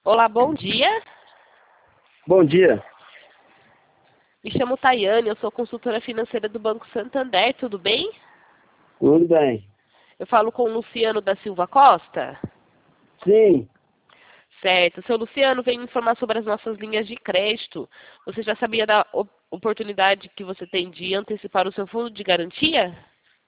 Olá, bom dia. Bom dia. Me chamo Tayane, eu sou consultora financeira do Banco Santander, tudo bem? Tudo bem? Eu falo com o Luciano da Silva Costa. Sim, Certo. Seu Luciano, vem me informar sobre as nossas linhas de crédito. Você já sabia da oportunidade que você tem de antecipar o seu fundo de garantia?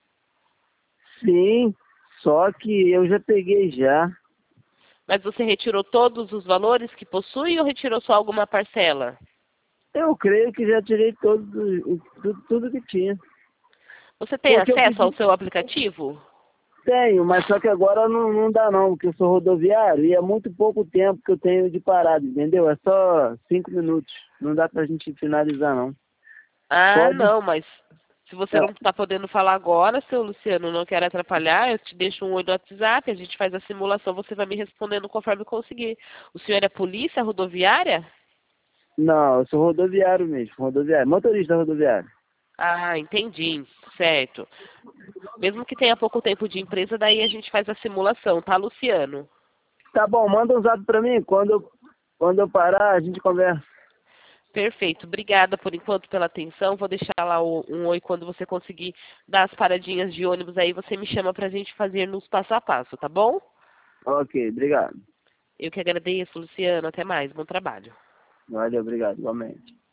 sim. Só que eu já peguei já. Mas você retirou todos os valores que possui ou retirou só alguma parcela? Eu creio que já tirei tudo que tinha. Você tem Porque eu acesso ao pedi. seu aplicativo? Tenho, mas só que agora não dá não, porque eu sou rodoviário e é muito pouco tempo que eu tenho de parada, entendeu? É só 5 minutos. Não dá pra gente finalizar não. Ah, Pode. não, mas se você não É, está podendo falar agora, seu Luciano, não quero atrapalhar, eu te deixo um oi no WhatsApp, a gente faz a simulação, você vai me respondendo conforme conseguir. O senhor é polícia rodoviária? não, eu sou rodoviário mesmo, rodoviário, motorista rodoviário. Ah, entendi, certo. Mesmo que tenha pouco tempo de empresa, daí a gente faz a simulação, tá, Luciano? Tá bom, manda um zap pra mim. Quando eu parar, a gente conversa. Perfeito, obrigada por enquanto pela atenção. Vou deixar lá um oi quando você conseguir dar as paradinhas de ônibus aí, você me chama pra gente fazer nos passo a passo, tá bom? Ok, obrigado. Eu que agradeço, Luciano. Até mais. Bom trabalho. Valeu, obrigado, igualmente.